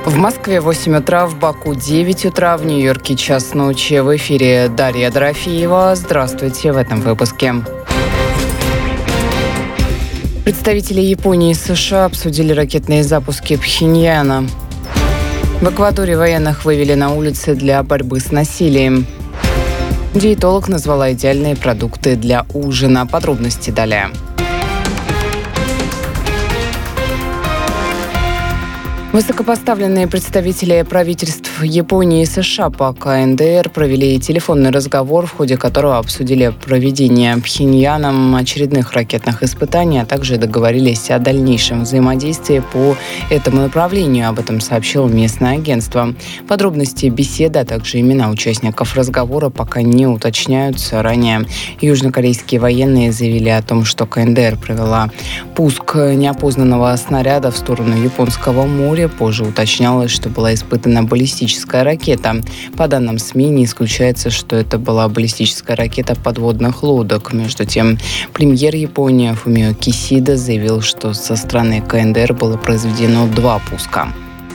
В Москве 8 утра, в Баку 9 утра, в Нью-Йорке час ночи. В эфире Дарья Дорофеева. Здравствуйте в этом выпуске. Представители Японии и США обсудили ракетные запуски Пхеньяна. В Эквадоре военных вывели на улицы для борьбы с насилием. Диетолог назвала идеальные продукты для ужина. Подробности далее. Высокопоставленные представители правительств Японии и США по КНДР провели телефонный разговор, в ходе которого обсудили проведение Пхеньяном очередных ракетных испытаний, а также договорились о дальнейшем взаимодействии по этому направлению. Об этом сообщило местное агентство. Подробности беседы, а также имена участников разговора пока не уточняются. Ранее южнокорейские военные заявили о том, что КНДР провела пуск неопознанного снаряда в сторону Японского моря. Позже уточнялось, что была испытана баллистическая ракета. По данным СМИ, не исключается, что это была баллистическая ракета подводных лодок. Между тем, премьер Японии Фумио Кисида заявил, что со стороны КНДР было произведено 2 пуска.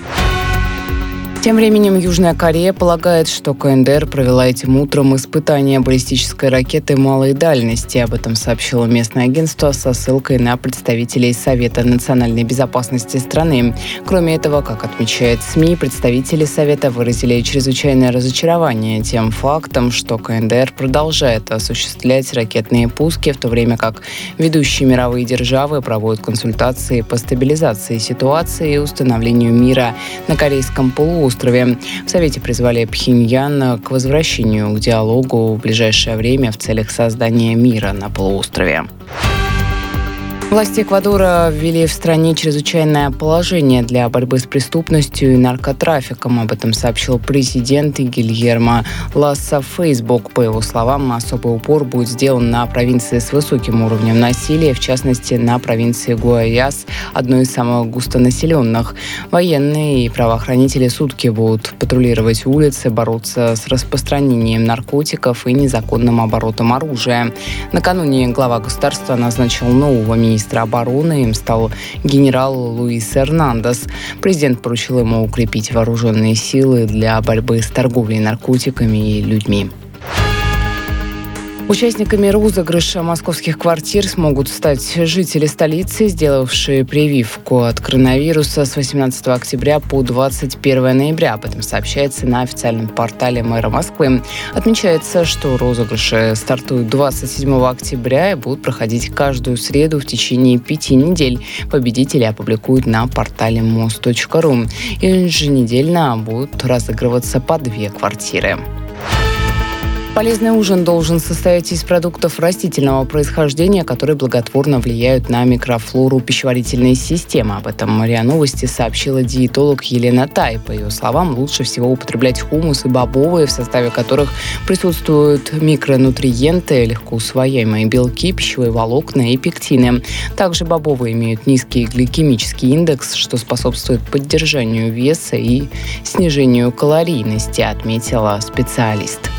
Тем временем Южная Корея полагает, что КНДР провела этим утром испытание баллистической ракеты малой дальности. Об этом сообщило местное агентство со ссылкой на представителей Совета национальной безопасности страны. Кроме этого, как отмечает СМИ, представители Совета выразили чрезвычайное разочарование тем фактом, что КНДР продолжает осуществлять ракетные пуски, в то время как ведущие мировые державы проводят консультации по стабилизации ситуации и установлению мира на Корейском полуострове. В Совете призвали Пхеньян к возвращению к диалогу в ближайшее время в целях создания мира на полуострове. Власти Эквадора ввели в стране чрезвычайное положение для борьбы с преступностью и наркотрафиком. Об этом сообщил президент Гильермо Ласса в Facebook. По его словам, особый упор будет сделан на провинции с высоким уровнем насилия, в частности, на провинции Гуайас, одной из самых густонаселенных. Военные и правоохранители сутки будут патрулировать улицы, бороться с распространением наркотиков и незаконным оборотом оружия. Накануне глава государства назначил нового министра обороны, им стал генерал Луис Эрнандес. Президент поручил ему укрепить вооруженные силы для борьбы с торговлей наркотиками и людьми. Участниками розыгрыша московских квартир смогут стать жители столицы, сделавшие прививку от коронавируса с 18 октября по 21 ноября. Об этом сообщается на официальном портале мэра Москвы. Отмечается, что розыгрыши стартуют 27 октября и будут проходить каждую среду в течение 5 недель. Победители опубликуют на портале mos.ru. И еженедельно будут разыгрываться по 2 квартиры. Полезный ужин должен состоять из продуктов растительного происхождения, которые благотворно влияют на микрофлору пищеварительной системы. Об этом РИА Новости сообщила диетолог Елена Тай. По ее словам, лучше всего употреблять хумус и бобовые, в составе которых присутствуют микронутриенты, легко усвояемые белки, пищевые волокна и пектины. Также бобовые имеют низкий гликемический индекс, что способствует поддержанию веса и снижению калорийности, отметила специалист.